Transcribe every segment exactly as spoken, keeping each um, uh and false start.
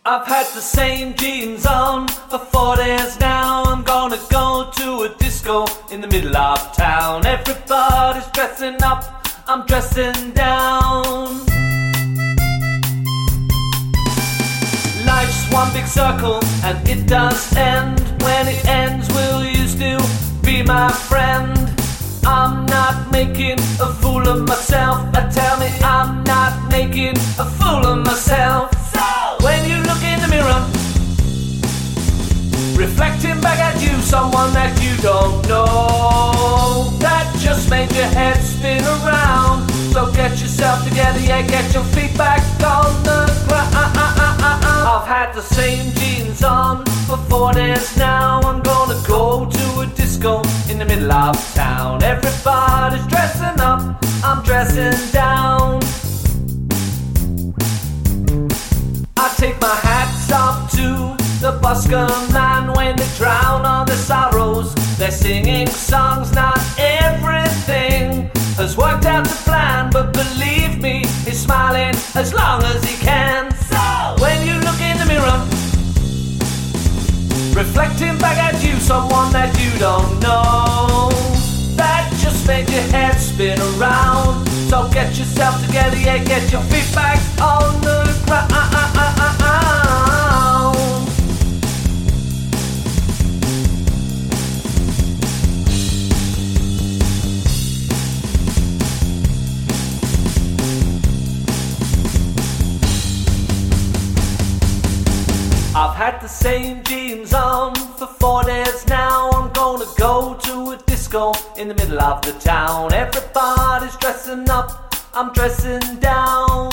I've had the same jeans on for four days now. I'm gonna go to a disco in the middle of town. Everybody's dressing up, I'm dressing down. Life's one big circle and it does end. When it ends, will you still be my friend? I'm not making a fool of myself. I tell me I'm not making a fool of myself. So when you look in the mirror, reflecting back at you someone that you don't know, that just made your head spin around. So get yourself together, yeah, get your feet back on the ground. I've had the same jeans on for four days now. I'm gonna go to a disco in the middle of town. Everybody's dressing up, I'm dressing down. I take my hats off to the busker man. When they drown all their sorrows, they're singing songs. Not everything has worked out to plan, but believe me, he's smiling as long as he can. So when you look in the mirror, reflecting back at you someone that you don't know, that just made your head spin around. So get yourself together, yeah, get your feet back on the ground. I've had the same jeans on for four days now. I'm gonna go to a disco in the middle of the town. Everybody's dressing up, I'm dressing down.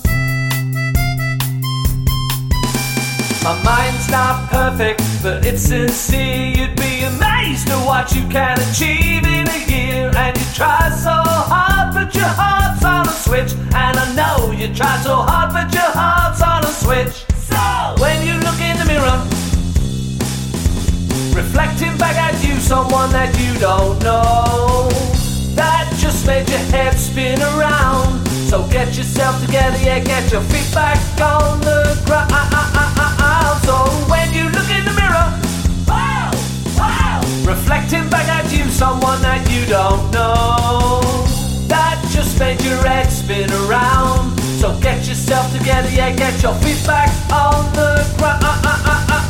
My mind's not perfect, but it's sincere. You'd be amazed at what you can achieve in a year. And you try so hard, but your heart's on a switch. And I know you try so hard, but your heart's on a switch. So when you look in the mirror, reflecting back at you someone that you don't know, that just made your head spin around. So get yourself together, yeah, get your feet back on the ground. So when you look in the mirror, wow, wow, reflecting back at you someone that you don't know, that just made your head spin around. So get yourself together, yeah, get your feet back on the ground.